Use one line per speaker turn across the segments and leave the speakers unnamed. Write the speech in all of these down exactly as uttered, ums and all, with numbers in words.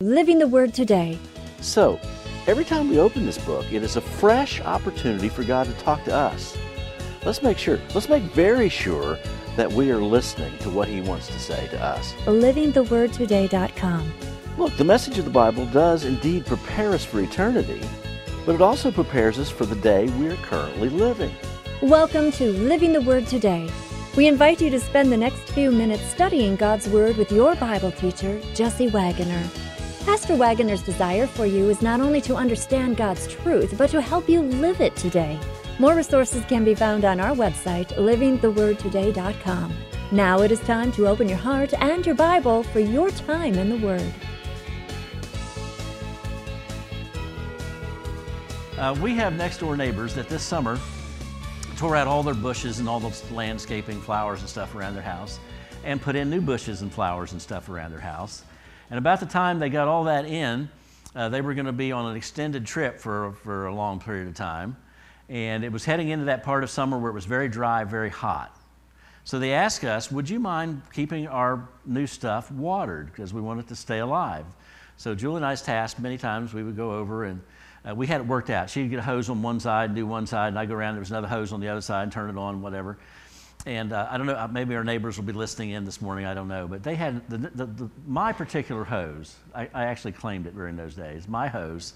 Living the Word Today.
So, every time we open this book, it is a fresh opportunity for God to talk to us. Let's make sure, let's make very sure that we are listening to what He wants to say to us.
living the word today dot com.
Look, the message of the Bible does indeed prepare us for eternity, but it also prepares us for the day we are currently living.
Welcome to Living the Word Today. We invite you to spend the next few minutes studying God's Word with your Bible teacher, Jesse Wagoner. Pastor Wagoner's desire for you is not only to understand God's truth, but to help you live it today. More resources can be found on our website, living the word today dot com. Now it is time to open your heart and your Bible for your time in the Word.
Uh, we have next door neighbors that this summer tore out all their bushes and all the landscaping, flowers and stuff around their house, and put in new bushes and flowers and stuff around their house. And about the time they got all that in, uh, they were going to be on an extended trip for, for a long period of time. And it was heading into that part of summer where it was very dry, very hot. So they asked us, would you mind keeping our new stuff watered, because we want it to stay alive. So Julie and I's task, many times we would go over and uh, we had it worked out. She'd get a hose on one side and do one side, and I'd go around, there was another hose on the other side and turn it on, whatever. And uh, I don't know, maybe our neighbors will be listening in this morning, I don't know. But they had, the, the, the, my particular hose, I, I actually claimed it during those days, my hose,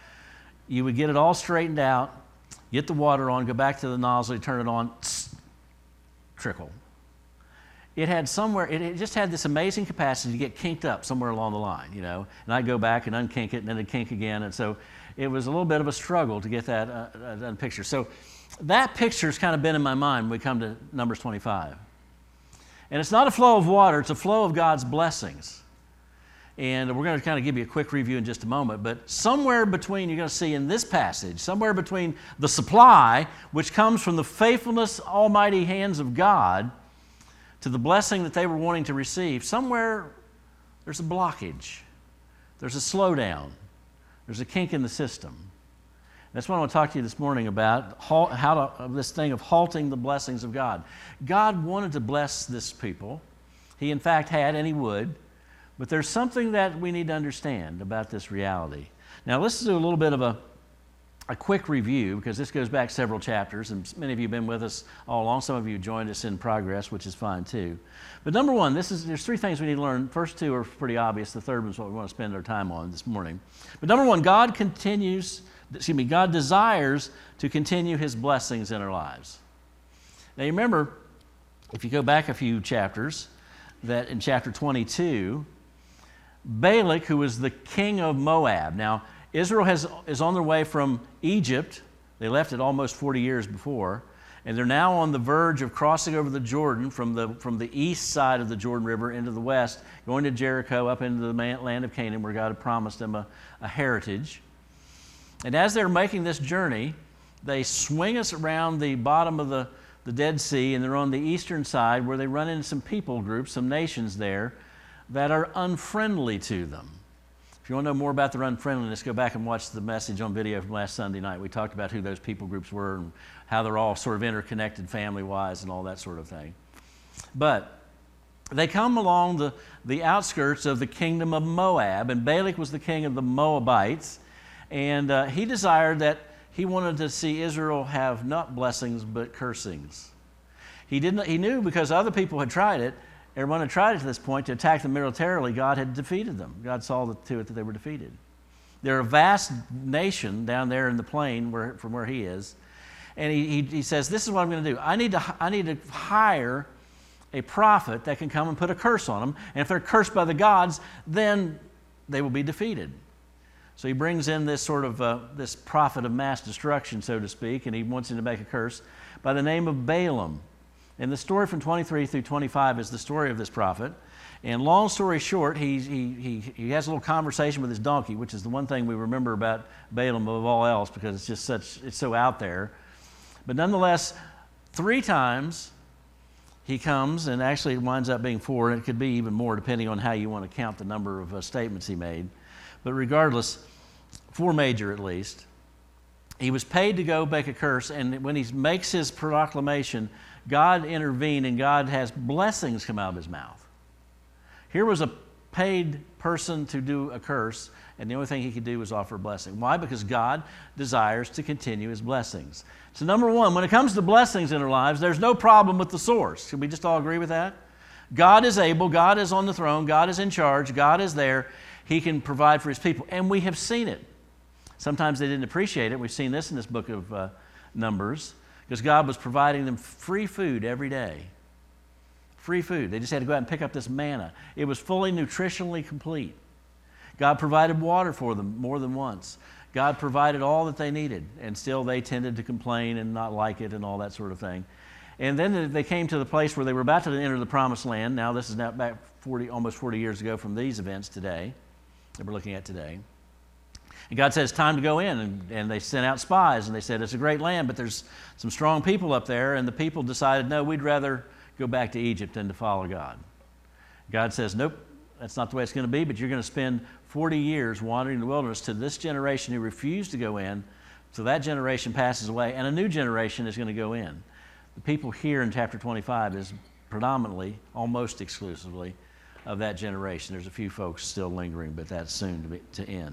you would get it all straightened out, get the water on, go back to the nozzle, you turn it on, tss, trickle. It had somewhere, it, it just had this amazing capacity to get kinked up somewhere along the line, you know. And I'd go back and unkink it, and then it'd kink again. And so it was a little bit of a struggle to get that uh, done picture. So that picture's kind of been in my mind when we come to Numbers twenty-five. And it's not a flow of water, it's a flow of God's blessings. And we're going to kind of give you a quick review in just a moment, but somewhere between, you're going to see in this passage, somewhere between the supply, which comes from the faithfulness, almighty hands of God, to the blessing that they were wanting to receive, somewhere there's a blockage. There's a slowdown. There's a kink in the system. That's what I want to talk to you this morning about, how to, this thing of halting the blessings of God. God wanted to bless this people. He in fact had, and He would. But there's something that we need to understand about this reality. Now let's do a little bit of a, a quick review, because this goes back several chapters, and many of you have been with us all along. Some of you joined us in progress, which is fine too. But number one, this is, there's three things we need to learn. First two are pretty obvious. The third one is what we want to spend our time on this morning. But number one, God continues, excuse me, God desires to continue His blessings in our lives. Now you remember, if you go back a few chapters, that in chapter twenty-two, Balak, who was the king of Moab. Now, Israel has, is on their way from Egypt. They left it almost forty years before, and they're now on the verge of crossing over the Jordan from the, from the east side of the Jordan River into the west, going to Jericho, up into the land of Canaan, where God had promised them a, a heritage. And as they're making this journey, they swing us around the bottom of the, the Dead Sea, and they're on the eastern side, where they run into some people groups, some nations there, that are unfriendly to them. If you want to know more about their unfriendliness, go back and watch the message on video from last Sunday night. We talked about who those people groups were and how they're all sort of interconnected family-wise and all that sort of thing. But they come along the, the outskirts of the kingdom of Moab, and Balak was the king of the Moabites, and uh, he desired that he wanted to see Israel have not blessings but cursings. He didn't. He knew, because other people had tried it, everyone had tried it to this point to attack them militarily, God had defeated them. God saw to it that they were defeated. They're a vast nation down there in the plain where, from where he is. And he, he, he says, this is what I'm going to do. I need to, I need to hire a prophet that can come and put a curse on them. And if they're cursed by the gods, then they will be defeated. So he brings in this sort of, uh, this prophet of mass destruction, so to speak, and he wants him to make a curse by the name of Balaam. And the story from twenty-three through twenty-five is the story of this prophet. And long story short, he, he, he, he has a little conversation with his donkey, which is the one thing we remember about Balaam above all else, because it's just such, it's so out there. But nonetheless, three times he comes, and actually it winds up being four, and it could be even more depending on how you want to count the number of uh, statements he made. But regardless, four major at least. He was paid to go make a curse, and when he makes his proclamation, God intervened, and God has blessings come out of his mouth. Here was a paid person to do a curse, and the only thing he could do was offer a blessing. Why? Because God desires to continue his blessings. So number one, when it comes to blessings in our lives, there's no problem with the source. Can we just all agree with that? God is able, God is on the throne, God is in charge, God is there. He can provide for his people, and we have seen it. Sometimes they didn't appreciate it. We've seen this in this book of uh, Numbers, because God was providing them free food every day. Free food. They just had to go out and pick up this manna. It was fully nutritionally complete. God provided water for them more than once. God provided all that they needed, and still they tended to complain and not like it and all that sort of thing. And then they came to the place where they were about to enter the promised land. Now this is now back forty, almost forty years ago from these events today that we're looking at today. And God said, it's time to go in. And, and they sent out spies, and they said, it's a great land, but there's some strong people up there. And the people decided, no, we'd rather go back to Egypt than to follow God. God says, nope, that's not the way it's going to be, but you're going to spend forty years wandering in the wilderness to this generation who refused to go in. So that generation passes away, and a new generation is going to go in. The people here in chapter twenty-five is predominantly, almost exclusively, of that generation. There's a few folks still lingering, but that's soon to, be, to end.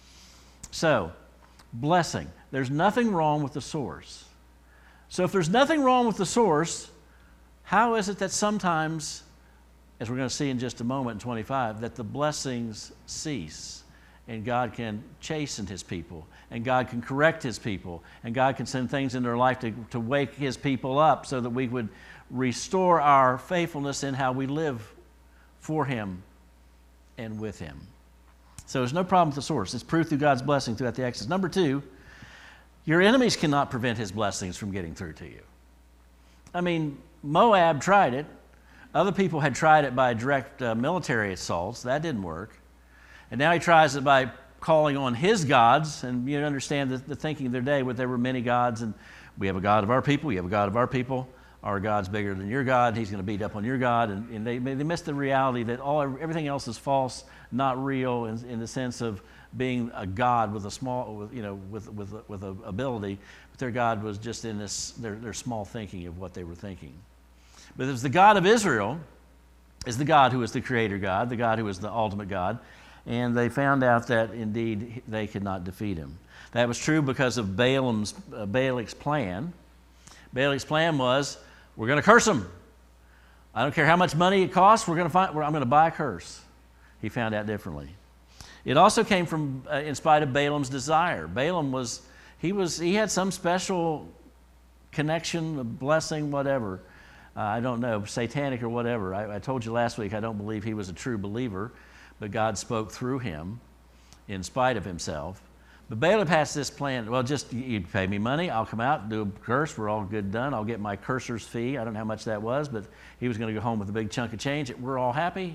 So, blessing. There's nothing wrong with the source. So if there's nothing wrong with the source, how is it that sometimes, as we're going to see in just a moment in twenty-five, that the blessings cease and God can chasten his people and God can correct his people and God can send things in their life to, to wake his people up so that we would restore our faithfulness in how we live for him and with him? So there's no problem with the source. It's proof through God's blessing throughout the Exodus. Number two, your enemies cannot prevent his blessings from getting through to you. I mean, Moab tried it. Other people had tried it by direct uh, military assaults. That didn't work. And now he tries it by calling on his gods. And you understand the, the thinking of their day, where there were many gods. And we have a God of our people. You have a God of our people. Our God's bigger than your God. He's going to beat up on your God. And, and they, they miss the reality that all everything else is false, not real, in, in the sense of being a God with a small, with, you know, with with with a ability. But their God was just in this their their small thinking of what they were thinking. But it was the God of Israel, is the God who is the creator God, the God who is the ultimate God. And they found out that indeed they could not defeat him. That was true because of Balaam's uh, Balak's plan. Balak's plan was, we're going to curse him. I don't care how much money it costs. We're going to find. I'm going to buy a curse. He found out differently. It also came from, uh, in spite of Balaam's desire. Balaam was he was he had some special connection, blessing, whatever. Uh, I don't know, satanic or whatever. I, I told you last week I don't believe he was a true believer, but God spoke through him in spite of himself. But Balaam has this plan. Well, just you pay me money, I'll come out, do a curse, we're all good done. I'll get my curser's fee. I don't know how much that was, but he was going to go home with a big chunk of change. We're all happy.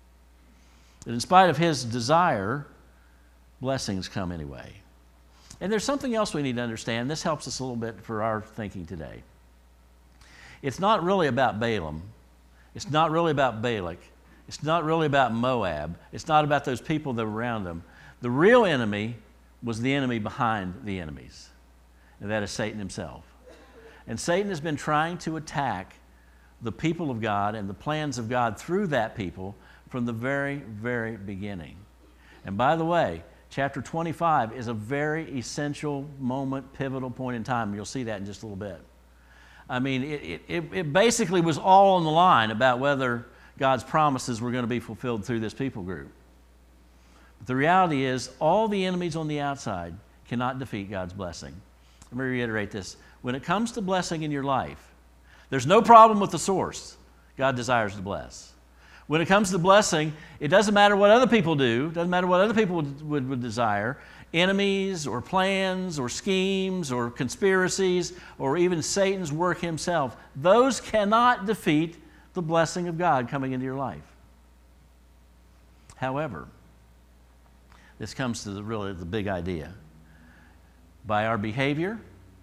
And in spite of his desire, blessings come anyway. And there's something else we need to understand. This helps us a little bit for our thinking today. It's not really about Balaam. It's not really about Balak. It's not really about Moab. It's not about those people that were around them. The real enemy was the enemy behind the enemies, and that is Satan himself. And Satan has been trying to attack the people of God and the plans of God through that people from the very, very beginning. And by the way, chapter twenty-five is a very essential moment, pivotal point in time. You'll see that in just a little bit. I mean, it, it, it basically was all on the line about whether God's promises were going to be fulfilled through this people group. But the reality is, all the enemies on the outside cannot defeat God's blessing. Let me reiterate this. When it comes to blessing in your life, there's no problem with the source. God desires to bless. When it comes to blessing, it doesn't matter what other people do. It doesn't matter what other people would, would, would desire. Enemies or plans or schemes or conspiracies or even Satan's work himself, those cannot defeat the blessing of God coming into your life. However, this comes to the, really the big idea. By our behavior,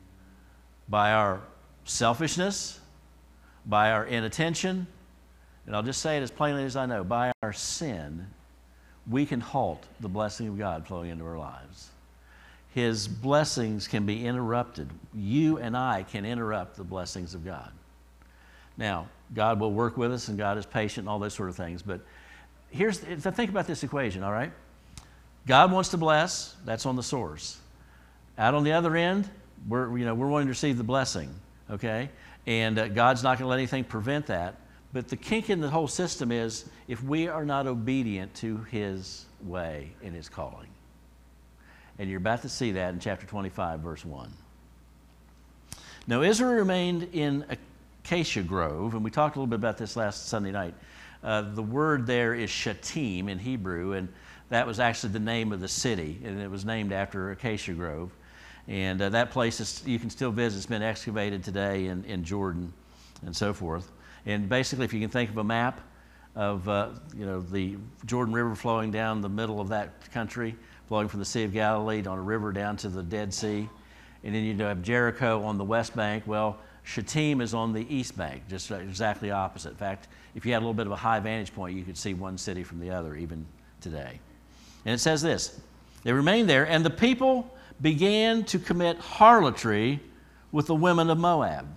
by our selfishness, by our inattention, and I'll just say it as plainly as I know, by our sin, we can halt the blessing of God flowing into our lives. His blessings can be interrupted. You and I can interrupt the blessings of God. Now, God will work with us, and God is patient and all those sort of things, but here's, so think about this equation, all right? God wants to bless, that's on the source. Out on the other end, we're, you know, we're wanting to receive the blessing, okay? And uh, God's not going to let anything prevent that. But the kink in the whole system is if we are not obedient to His way and His calling. And you're about to see that in chapter twenty-five, verse one. Now, Israel remained in Acacia Grove, and we talked a little bit about this last Sunday night. Uh, the word there is Shittim in Hebrew, and that was actually the name of the city, and it was named after Acacia Grove. And uh, that place is, you can still visit. It's been excavated today in, in Jordan and so forth. And basically, if you can think of a map of uh, you know, the Jordan River flowing down the middle of that country, flowing from the Sea of Galilee on a river down to the Dead Sea, and then you have Jericho on the west bank. Well, Shittim is on the east bank, just exactly opposite. In fact, if you had a little bit of a high vantage point, you could see one city from the other even today. And it says this, they remained there, and the people began to commit harlotry with the women of Moab.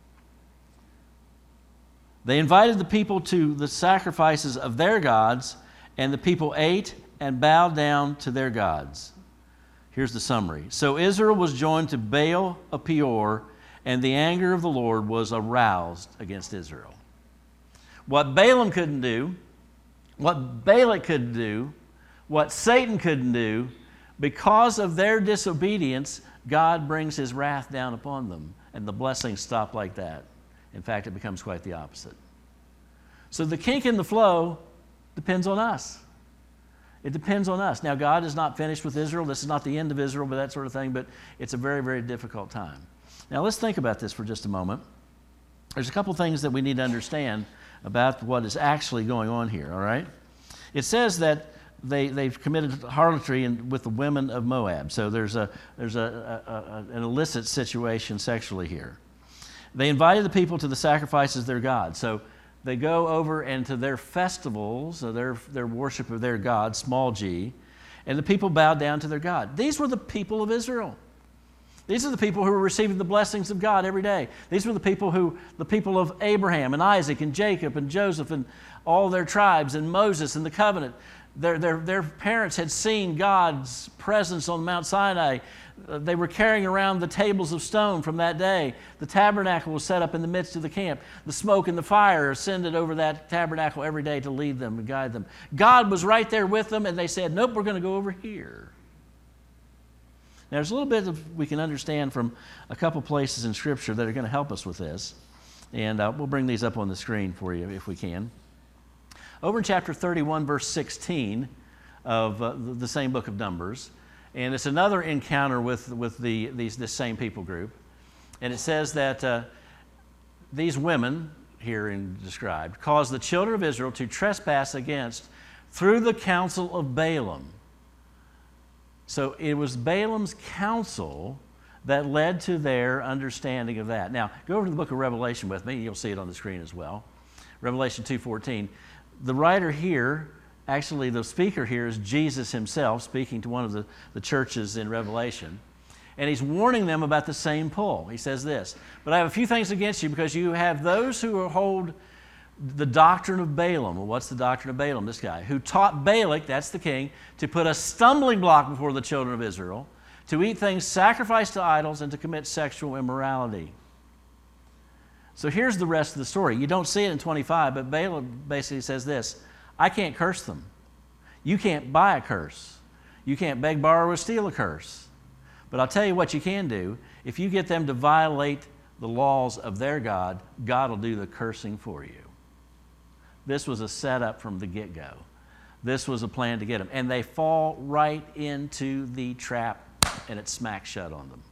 They invited the people to the sacrifices of their gods, and the people ate and bowed down to their gods. Here's the summary. So Israel was joined to Baal of Peor, and the anger of the Lord was aroused against Israel. What Balaam couldn't do, what Balak couldn't do, what Satan couldn't do, because of their disobedience, God brings His wrath down upon them, and the blessings stop like that. In fact, it becomes quite the opposite. So the kink in the flow depends on us. It depends on us. Now, God is not finished with Israel. This is not the end of Israel, but that sort of thing, but it's a very, very difficult time. Now, let's think about this for just a moment. There's a couple things that we need to understand about what is actually going on here, all right? It says that they, they've committed harlotry in, with the women of Moab. So there's, a, there's a, a, a, an illicit situation sexually here. They invited the people to the sacrifices of their God. So they go over and to their festivals, or their, their worship of their God, small g, and the people bowed down to their God. These were the people of Israel. These are the people who were receiving the blessings of God every day. These were the people who, the people of Abraham and Isaac and Jacob and Joseph and all their tribes and Moses and the covenant. Their, their, their parents had seen God's presence on Mount Sinai. Uh, they were carrying around the tables of stone from that day. The tabernacle was set up in the midst of the camp. The smoke and the fire ascended over that tabernacle every day to lead them and guide them. God was right there with them, and they said, nope, we're going to go over here. Now, there's a little bit of we can understand from a couple places in Scripture that are going to help us with this. And uh, we'll bring these up on the screen for you if we can. Over in chapter thirty-one, verse sixteen of uh, the same book of Numbers, and it's another encounter with, with the, these, this same people group. And it says that uh, these women, herein described, caused the children of Israel to trespass against through the counsel of Balaam. So it was Balaam's counsel that led to their understanding of that. Now, go over to the book of Revelation with me. You'll see it on the screen as well. Revelation two fourteen. The writer here, actually the speaker here is Jesus himself speaking to one of the, the churches in Revelation. And he's warning them about the same pull. He says this, but I have a few things against you because you have those who hold the doctrine of Balaam. Well, what's the doctrine of Balaam? This guy who taught Balak, that's the king, to put a stumbling block before the children of Israel, to eat things sacrificed to idols, and to commit sexual immorality. So here's the rest of the story. You don't see it in twenty-five, but Balaam basically says this, I can't curse them. You can't buy a curse. You can't beg, borrow, or steal a curse. But I'll tell you what you can do. If you get them to violate the laws of their God, God will do the cursing for you. This was a setup from the get-go. This was a plan to get them. And they fall right into the trap, and it smacks shut on them.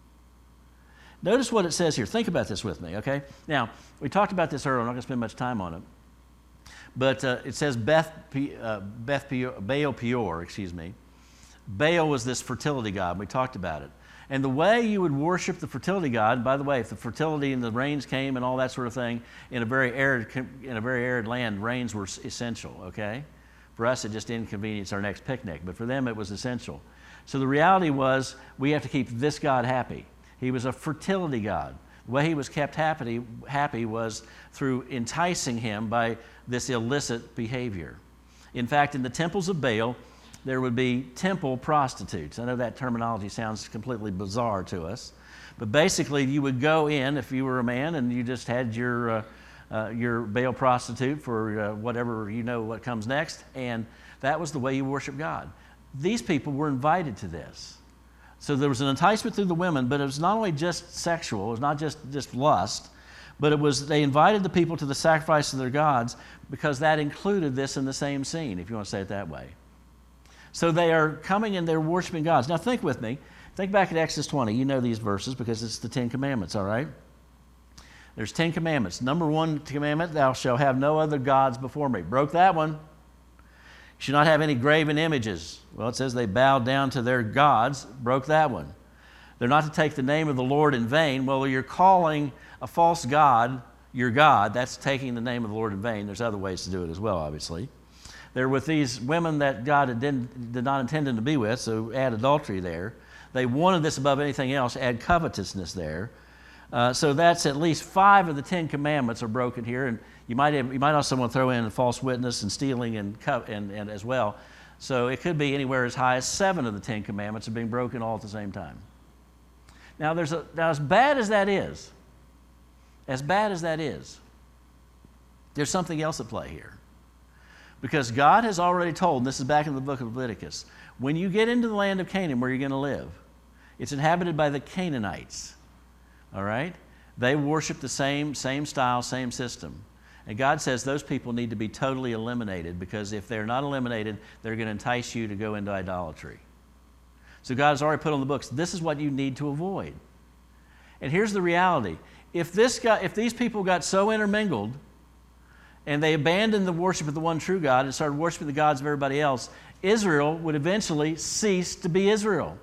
Notice what it says here. Think about this with me, okay? Now, we talked about this earlier. I'm not going to spend much time on it. But uh, it says Beth, uh, Beth Peor, Baal Peor, excuse me. Baal was this fertility god. We talked about it. And the way you would worship the fertility god, by the way, if the fertility and the rains came and all that sort of thing, in a very arid, in a very arid land, rains were essential, okay? For us, it just inconvenienced our next picnic. But for them, it was essential. So the reality was, we have to keep this god happy. He was a fertility god. The way he was kept happy, happy was through enticing him by this illicit behavior. In fact, in the temples of Baal, there would be temple prostitutes. I know that terminology sounds completely bizarre to us, but basically you would go in if you were a man and you just had your uh, uh, your Baal prostitute for uh, whatever, you know what comes next, and that was the way you worship God. These people were invited to this. So there was an enticement through the women, but it was not only just sexual, it was not just, just lust, but it was they invited the people to the sacrifice of their gods because that included this in the same scene, if you want to say it that way. So they are coming and they're worshiping gods. Now think with me. Think back at Exodus twenty. You know these verses because it's the Ten Commandments, all right? There's Ten Commandments. Number one commandment, thou shalt have no other gods before me. Broke that one. You should not have any graven images. Well, it says they bowed down to their gods. Broke that one. They're not to take the name of the Lord in vain. Well, you're calling a false god your God. That's taking the name of the Lord in vain. There's other ways to do it as well, obviously. They're with these women that God did, did not intend them to be with, so add adultery there. They wanted this above anything else, add covetousness there. Uh, so that's at least five of the Ten Commandments are broken here, and you might have, you might also want to throw in false witness and stealing and, co- and, and as well. So it could be anywhere as high as seven of the Ten Commandments are being broken all at the same time. Now, there's a, now as bad as that is, as bad as that is, there's something else at play here. Because God has already told, and this is back in the book of Leviticus, when you get into the land of Canaan where you're going to live, it's inhabited by the Canaanites, all right? They worship the same, same style, same system. And God says those people need to be totally eliminated because if they're not eliminated, they're going to entice you to go into idolatry. So God has already put on the books, this is what you need to avoid. And here's the reality. If, this got, if these people got so intermingled and they abandoned the worship of the one true God and started worshiping the gods of everybody else, Israel would eventually cease to be Israel.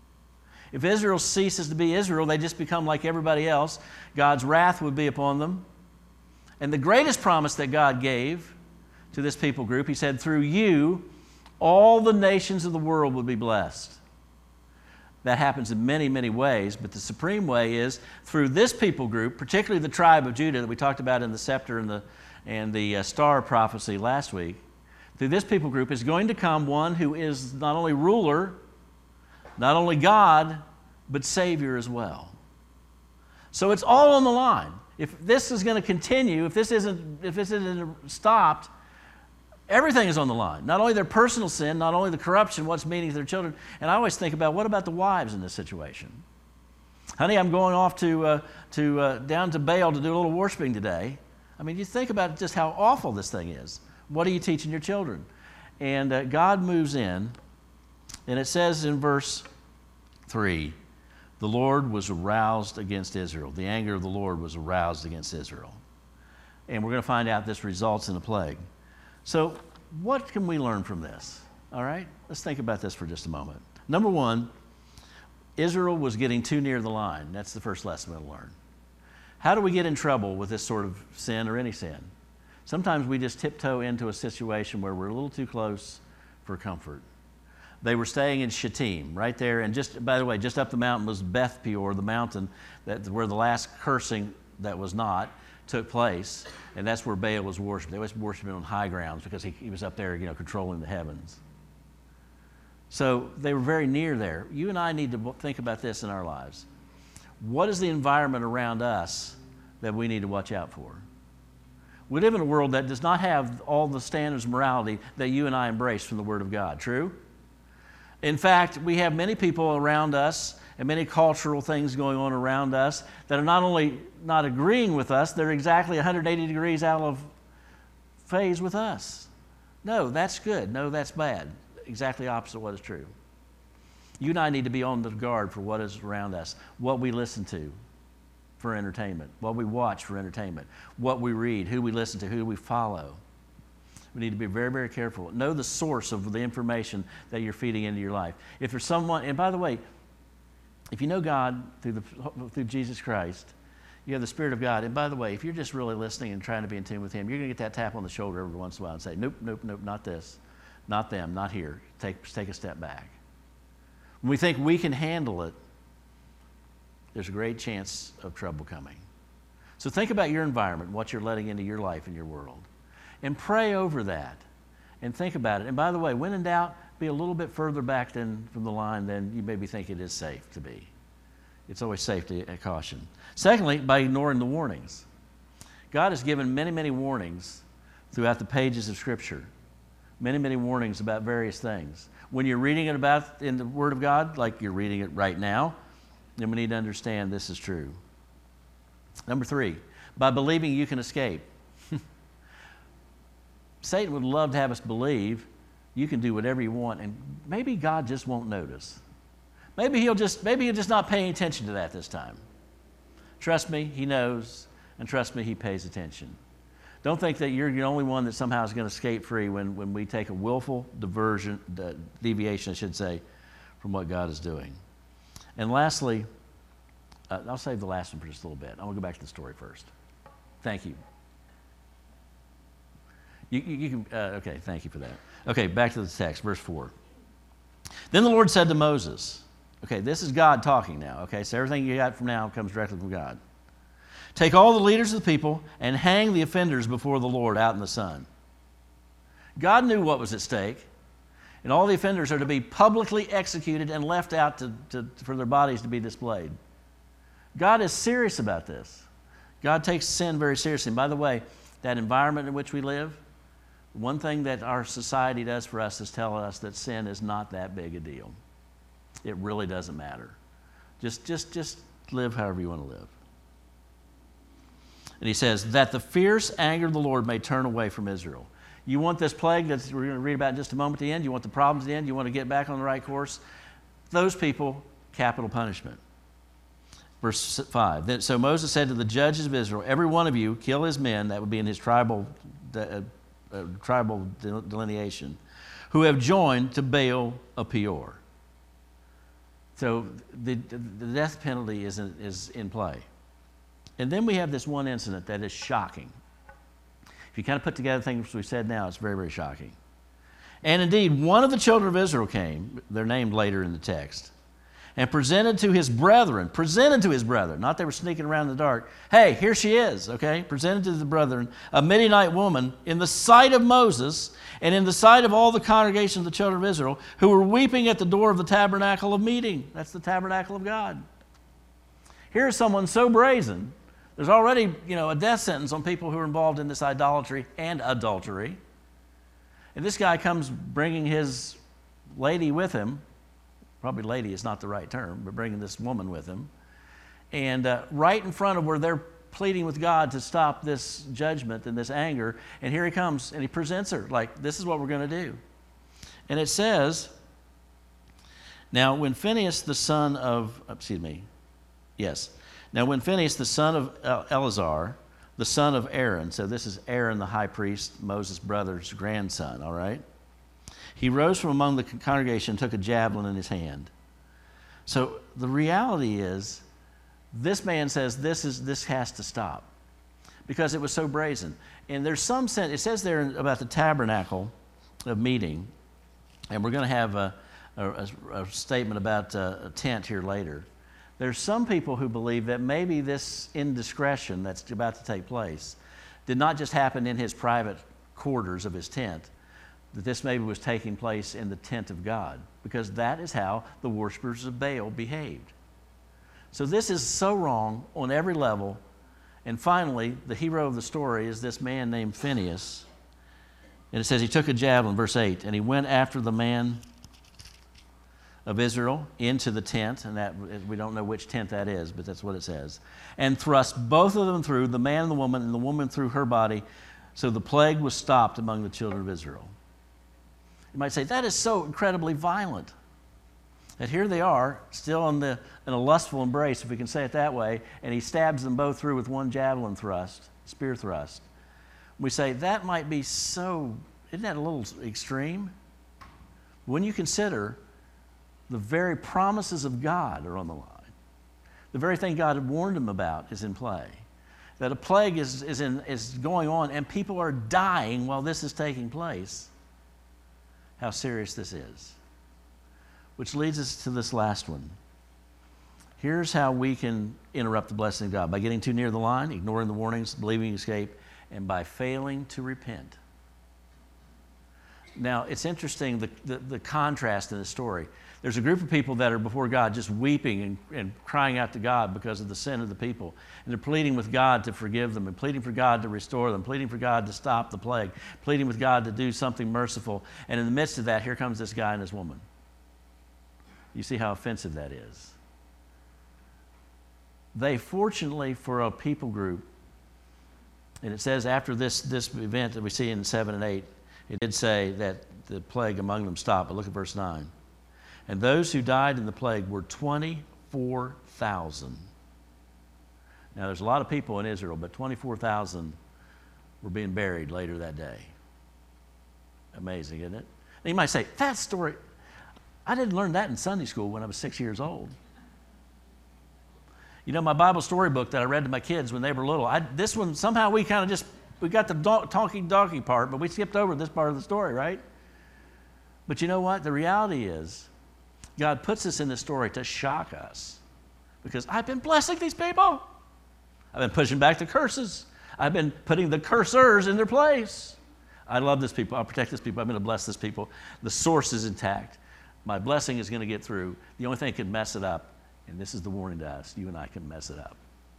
If Israel ceases to be Israel, they just become like everybody else. God's wrath would be upon them. And the greatest promise that God gave to this people group, he said, through you, all the nations of the world would be blessed. That happens in many, many ways, but the supreme way is through this people group, particularly the tribe of Judah that we talked about in the scepter and the, and the uh, star prophecy last week. Through this people group is going to come one who is not only ruler, not only God, but Savior as well. So it's all on the line. If this is going to continue, if this isn't, if this isn't stopped, everything is on the line. Not only their personal sin, not only the corruption, what's meaning to their children. And I always think about, what about the wives in this situation? Honey, I'm going off to, uh, to uh, down to Baal to do a little worshiping today. I mean, you think about just how awful this thing is. What are you teaching your children? And uh, God moves in, and it says in verse three, the Lord was aroused against Israel. The anger of the Lord was aroused against Israel. And we're going to find out this results in a plague. So what can we learn from this? All right, let's think about this for just a moment. Number one, Israel was getting too near the line. That's the first lesson we'll learn. How do we get in trouble with this sort of sin or any sin? Sometimes we just tiptoe into a situation where we're a little too close for comfort. They were staying in Shittim, right there, and just, by the way, just up the mountain was Beth Peor, the mountain that where the last cursing that was not took place, and that's where Baal was worshipped. They was worshiping on high grounds because he, he was up there, you know, controlling the heavens. So they were very near there. You and I need to think about this in our lives. What is the environment around us that we need to watch out for? We live in a world that does not have all the standards of morality that you and I embrace from the Word of God. True? In fact, we have many people around us and many cultural things going on around us that are not only not agreeing with us, they're exactly one hundred eighty degrees out of phase with us. No, that's good. No, that's bad. Exactly opposite of what is true. You and I need to be on the guard for what is around us, what we listen to for entertainment, what we watch for entertainment, what we read, who we listen to, who we follow. We need to be very, very careful. Know the source of the information that you're feeding into your life. If there's someone, and by the way, if you know God through, the, through Jesus Christ, you have the Spirit of God. And by the way, if you're just really listening and trying to be in tune with Him, you're going to get that tap on the shoulder every once in a while and say, nope, nope, nope, not this, not them, not here. Take, take a step back. When we think we can handle it, there's a great chance of trouble coming. So think about your environment, what you're letting into your life and your world. And pray over that. and think about it. And by the way, when in doubt, be a little bit further back than from the line than you maybe think it is safe to be. It's always safe to uh, caution. Secondly, by ignoring the warnings. God has given many, many warnings throughout the pages of Scripture. Many, many warnings about various things. When you're reading it about in the Word of God, like you're reading it right now, then we need to understand this is true. Number three, by believing you can escape. Satan would love to have us believe you can do whatever you want, and maybe God just won't notice. Maybe he'll just maybe he'll just not pay attention to that this time. Trust me, he knows, and trust me, he pays attention. Don't think that you're the only one that somehow is going to escape free when, when we take a willful diversion, uh, deviation, I should say, from what God is doing. And lastly, uh, I'll save the last one for just a little bit. I want to go back to the story first. Thank you. You, you, you can, uh, okay, thank you for that. Okay, back to the text, verse four. Then the Lord said to Moses, okay, this is God talking now, okay, so everything you got from now comes directly from God. Take all the leaders of the people and hang the offenders before the Lord out in the sun. God knew what was at stake, and all the offenders are to be publicly executed and left out to, to, for their bodies to be displayed. God is serious about this. God takes sin very seriously. And by the way, that environment in which we live, one thing that our society does for us is tell us that sin is not that big a deal. It really doesn't matter. Just, just, just live however you want to live. And he says, that the fierce anger of the Lord may turn away from Israel. You want this plague that we're going to read about in just a moment at the end? You want the problems at the end? You want to get back on the right course? Those people, capital punishment. Verse five. Then, so Moses said to the judges of Israel, every one of you kill his men, that would be in his tribal, uh, uh, tribal delineation, who have joined to Baal of Peor. So the, the death penalty is in, is in play. And then we have this one incident that is shocking. If you kind of put together things we said now, it's very, very shocking. And indeed, one of the children of Israel came, they're named later in the text, and presented to his brethren, presented to his brethren, not they were sneaking around in the dark. Hey, here she is, okay? Presented to the brethren, a Midianite woman in the sight of Moses and in the sight of all the congregation of the children of Israel who were weeping at the door of the tabernacle of meeting. That's the tabernacle of God. Here's someone so brazen. There's already, you know, a death sentence on people who are involved in this idolatry and adultery. And this guy comes bringing his lady with him. Probably lady is not the right term, but bringing this woman with him. And uh, right in front of where they're pleading with God to stop this judgment and this anger. And here he comes and he presents her like, this is what we're going to do. And it says, now when Phinehas the son of, excuse me, yes. Now when Phinehas the son of Eleazar, the son of Aaron, so this is Aaron the high priest, Moses' brother's grandson, all right? He rose from among the congregation and took a javelin in his hand. So the reality is, this man says this is this has to stop because it was so brazen. And there's some sense, it says there about the tabernacle of meeting, and we're going to have a, a, a statement about a tent here later. There's some people who believe that maybe this indiscretion that's about to take place did not just happen in his private quarters of his tent, that this maybe was taking place in the tent of God, because that is how the worshipers of Baal behaved. So this is so wrong on every level. And finally, the hero of the story is this man named Phinehas. And it says he took a javelin, verse eight, and he went after the man of Israel into the tent, and that we don't know which tent that is, but that's what it says, and thrust both of them through, the man and the woman, and the woman through her body. So the plague was stopped among the children of Israel. You might say, that is so incredibly violent. That here they are, still in, the, in a lustful embrace, if we can say it that way, and he stabs them both through with one javelin thrust, spear thrust. We say, that might be so, isn't that a little extreme? When you consider the very promises of God are on the line, the very thing God had warned them about is in play, that a plague is, is, in, is going on and people are dying while this is taking place, how serious this is. Which leads us to this last one. Here's how we can interrupt the blessing of God: by getting too near the line, ignoring the warnings, believing escape, and by failing to repent. Now, it's interesting, the, the, the contrast in the story. There's a group of people that are before God just weeping and, and crying out to God because of the sin of the people. And they're pleading with God to forgive them and pleading for God to restore them, pleading for God to stop the plague, pleading with God to do something merciful. And in the midst of that, here comes this guy and this woman. You see how offensive that is. They, fortunately for a people group, and it says after this, this event that we see in seven and eight, it did say that the plague among them stopped. But look at verse nine. And those who died in the plague were twenty-four thousand. Now, there's a lot of people in Israel, but twenty-four thousand were being buried later that day. Amazing, isn't it? And you might say, that story, I didn't learn that in Sunday school when I was six years old. You know, my Bible storybook that I read to my kids when they were little, I, this one, somehow we kind of just, we got the do- talking donkey part, but we skipped over this part of the story, right? But you know what? The reality is, God puts us in this story to shock us because I've been blessing these people. I've been pushing back the curses. I've been putting the cursers in their place. I love this people. I'll protect this people. I'm going to bless this people. The source is intact. My blessing is going to get through. The only thing that can mess it up, and this is the warning to us, you and I can mess it up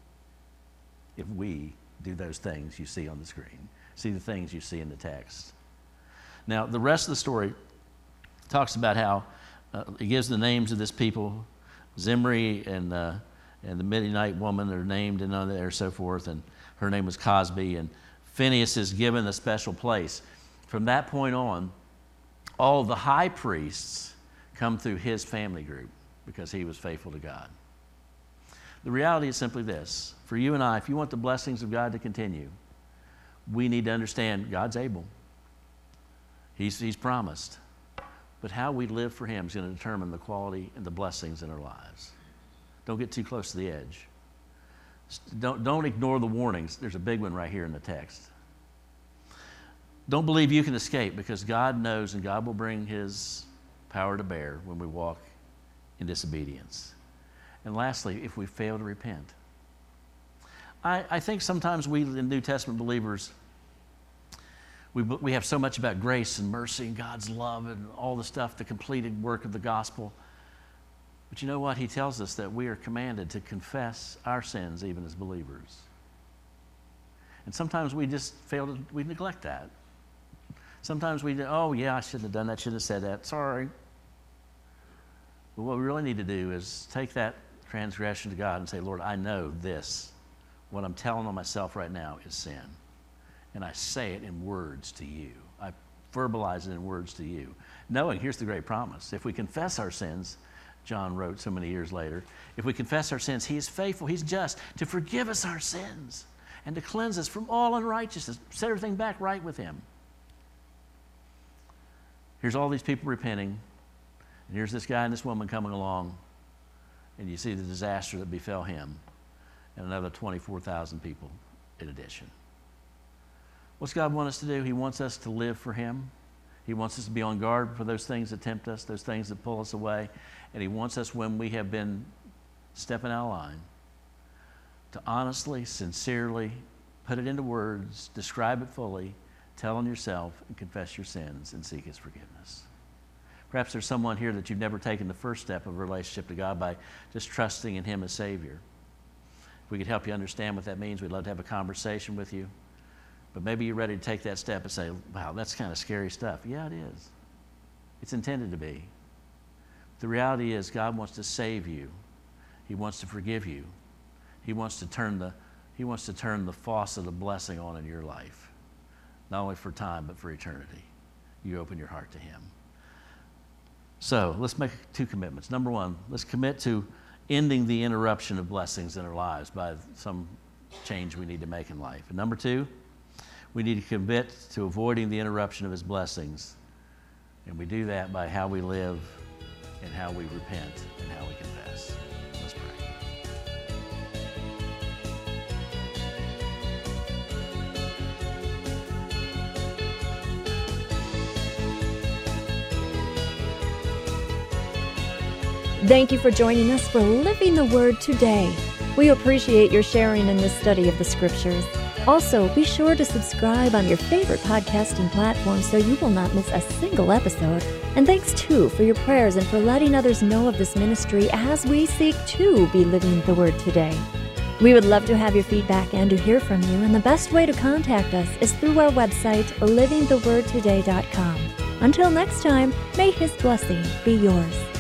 if we do those things you see on the screen, see the things you see in the text. Now, the rest of the story talks about how Uh, he gives the names of this people. Zimri and uh, and the Midianite woman are named and on there, so forth. And her name was Cosby. And Phinehas is given a special place. From that point on, all the high priests come through his family group because he was faithful to God. The reality is simply this: for you and I, if you want the blessings of God to continue, we need to understand God's able. He's He's promised. But how we live for him is going to determine the quality and the blessings in our lives. Don't get too close to the edge. Don't, don't ignore the warnings. There's a big one right here in the text. Don't believe you can escape because God knows and God will bring his power to bear when we walk in disobedience. And lastly, if we fail to repent. I, I think sometimes we, the New Testament believers, We, we have so much about grace and mercy and God's love and all the stuff, the completed work of the gospel. But you know what? He tells us that we are commanded to confess our sins even as believers. And sometimes we just fail to, we neglect that. Sometimes we, oh yeah, I shouldn't have done that, shouldn't have said that, sorry. But what we really need to do is take that transgression to God and say, Lord, I know this. What I'm telling on myself right now is sin. And I say it in words to you. I verbalize it in words to you. Knowing, here's the great promise. If we confess our sins, John wrote so many years later, if we confess our sins, he is faithful, he's just to forgive us our sins and to cleanse us from all unrighteousness, set everything back right with him. Here's all these people repenting, and here's this guy and this woman coming along, and you see the disaster that befell him and another twenty-four thousand people in addition. What's God want us to do? He wants us to live for him. He wants us to be on guard for those things that tempt us, those things that pull us away. And he wants us, when we have been stepping out of line, to honestly, sincerely put it into words, describe it fully, tell on yourself, and confess your sins and seek his forgiveness. Perhaps there's someone here that you've never taken the first step of a relationship to God by just trusting in him as Savior. If we could help you understand what that means, we'd love to have a conversation with you. But maybe you're ready to take that step and say, wow, that's kind of scary stuff. Yeah, it is. It's intended to be. The reality is God wants to save you. He wants to forgive you. He wants to turn the, he wants to turn the faucet of blessing on in your life. Not only for time, but for eternity. You open your heart to him. So let's make two commitments. Number one, let's commit to ending the interruption of blessings in our lives by some change we need to make in life. And number two, we need to commit to avoiding the interruption of his blessings. And we do that by how we live and how we repent and how we confess. Let's pray.
Thank you for joining us for Living the Word today. We appreciate your sharing in this study of the Scriptures. Also, be sure to subscribe on your favorite podcasting platform so you will not miss a single episode. And thanks, too, for your prayers and for letting others know of this ministry as we seek to be living the Word today. We would love to have your feedback and to hear from you, and the best way to contact us is through our website, living the word today dot com. Until next time, may His blessing be yours.